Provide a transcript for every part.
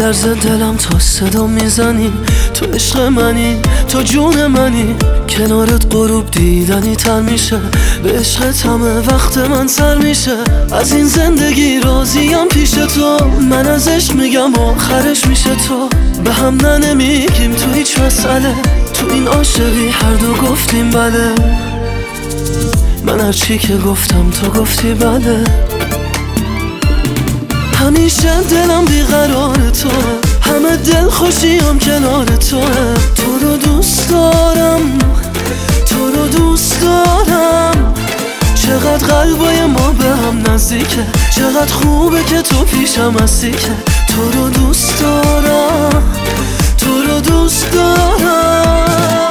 میلرزه دلم تا صدا میزنی، تو عشق منی، تو جون منی. کنارت غروب دیدنی تر میشه، به عشقت همه وقت من سر میشه. از این زندگی راضیم پیش تو، من از عشق میگم آخرش میشه تو. به هم نمیگیم تو هیچ مسئله، تو این عاشقی هر دو گفتیم بله. من هر چی که گفتم تو گفتی بله. همیشه دلم بیقرار توه، همه دل خوشیم کنار توه. تو رو دوست دارم، تو رو دوست دارم. چقدر قلبای ما به هم نزدیکه، چقدر خوبه که تو پیشم هستی که. تو رو دوست دارم، تو رو دوست دارم.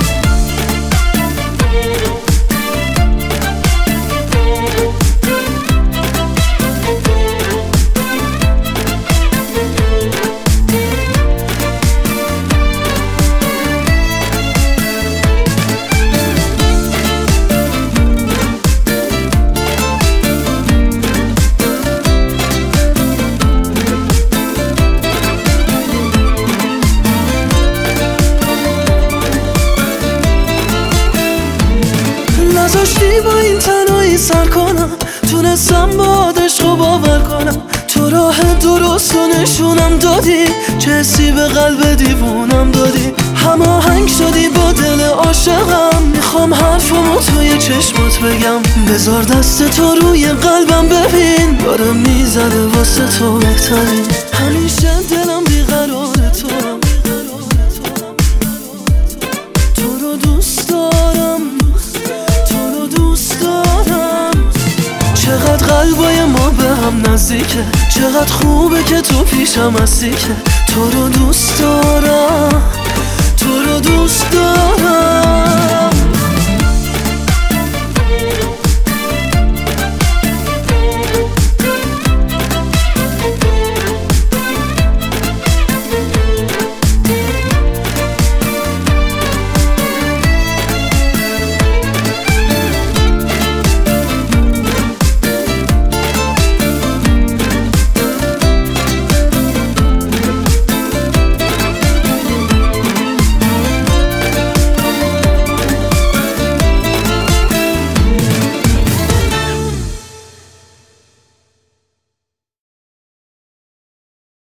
نذاشتی با این تنهایی سر کنم، تونستم با عشق و باور کنم. تو راه درست و نشونم دادی، چه حسی به قلب دیوونم دادی. هماهنگ شدی با دل عاشقم، میخوام حرفمو توی چشمات بگم. بذار دست تو روی قلبم ببین، داره میزنه واسه تو بهترین. همیشه دلم بیقرار توام، تو رو دوست دارم، تو رو دوست دارم. چقدر قلبای ما به هم نزدیکه، چقدر خوبه که تو پیشم هستی که. تو رو دوست دارم، تو رو دوست دارم.